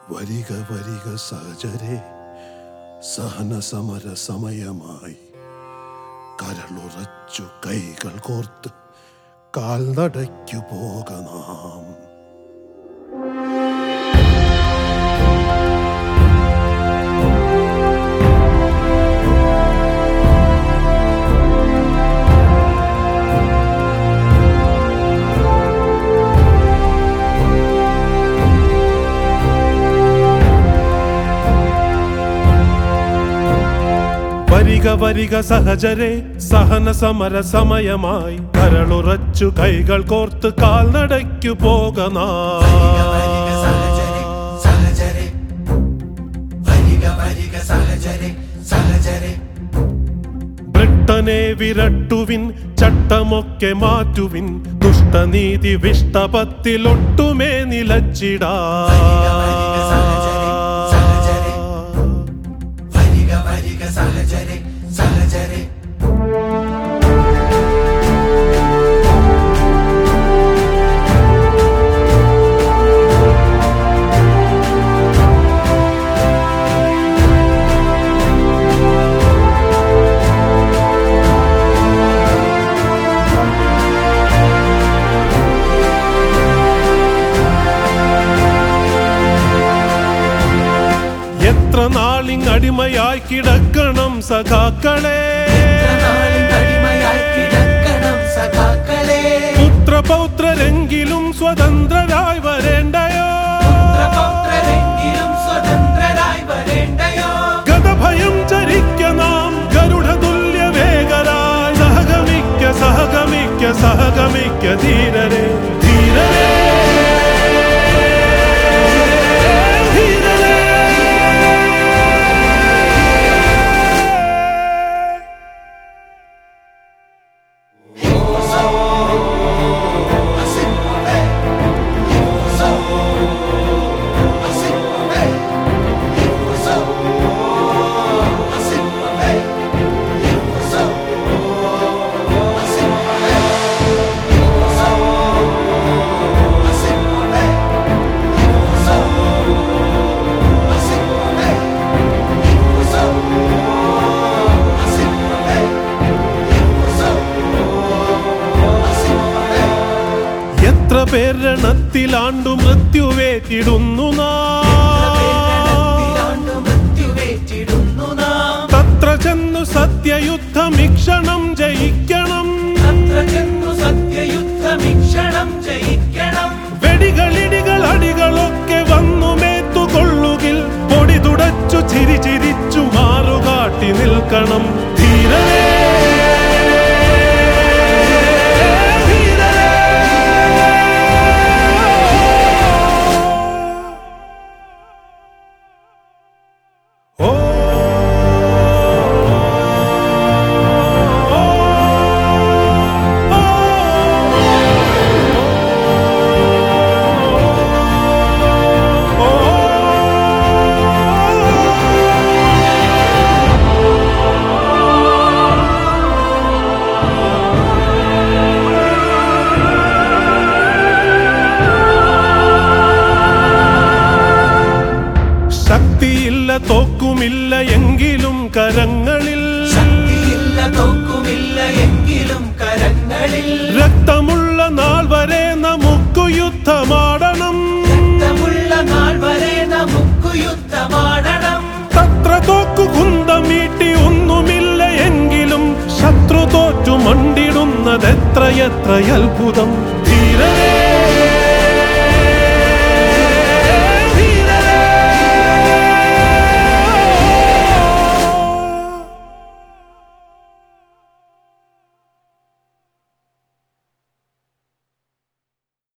വരിക വരിക സഹചരേ, സഹന സമര സമയമായി. കരളുറച്ചു കൈകൾ കോർത്ത് കാൽനടയ്ക്കു പോകനാം. വരിക വരിക സഹചരേ, സഹന സമര സമയമായി. കരളുറച്ചു കൈകൾ കോർത്ത് കാൽനടയ്ക്കു പോകനാം. ബ്രിട്ടനെ വിരട്ടുവിൻ, ചട്ടമൊക്കെ മാറ്റുവിൻ. ദുഷ്ടനീതി വിഷ്ടപത്തിലൊട്ടുമേ നിലച്ചിടാ. എത്ര നാളിങ്ങടിമയായി കിടക്കണം സഖാക്കളെ, പുത്രപൗത്രരെങ്കിലും സ്വതന്ത്രരായി വരേണ്ടയോ? ഗതഭയം ചരിക്ക നാം ഗരുഡതുല്യ വേഗരായി. സഹഗമിക്ക സഹഗമിക്ക സഹഗമിക്ക ധീരരെ ധീരരെ. എത്ര പേരണത്തിലാണ്ടു മൃത്യുവേറ്റിടുന്നു തത്ര ചെന്നു സത്യയുദ്ധമിക്ഷണം ജയിക്കണം. വെടികളിടികൾ അടികളൊക്കെ വന്നു മേത്തുകൊള്ളുകിൽ പൊടി തുടച്ചു ചിരി ചിരിച്ചു മാറുകാട്ടി നിൽക്കണം. ധീരരേ ശക്തിയില്ല തോക്കുമില്ല എങ്കിലും കരങ്ങളിൽ, രക്തമുള്ള നാൾ വരെ നമുക്ക് യുദ്ധമാടണം. തത്ര തോക്കു കുന്തമീട്ടി ഒന്നുമില്ല എങ്കിലും ശത്രു തോറ്റു മണ്ടിടുന്നതെത്രയെത്ര അത്ഭുതം. ധീരരേ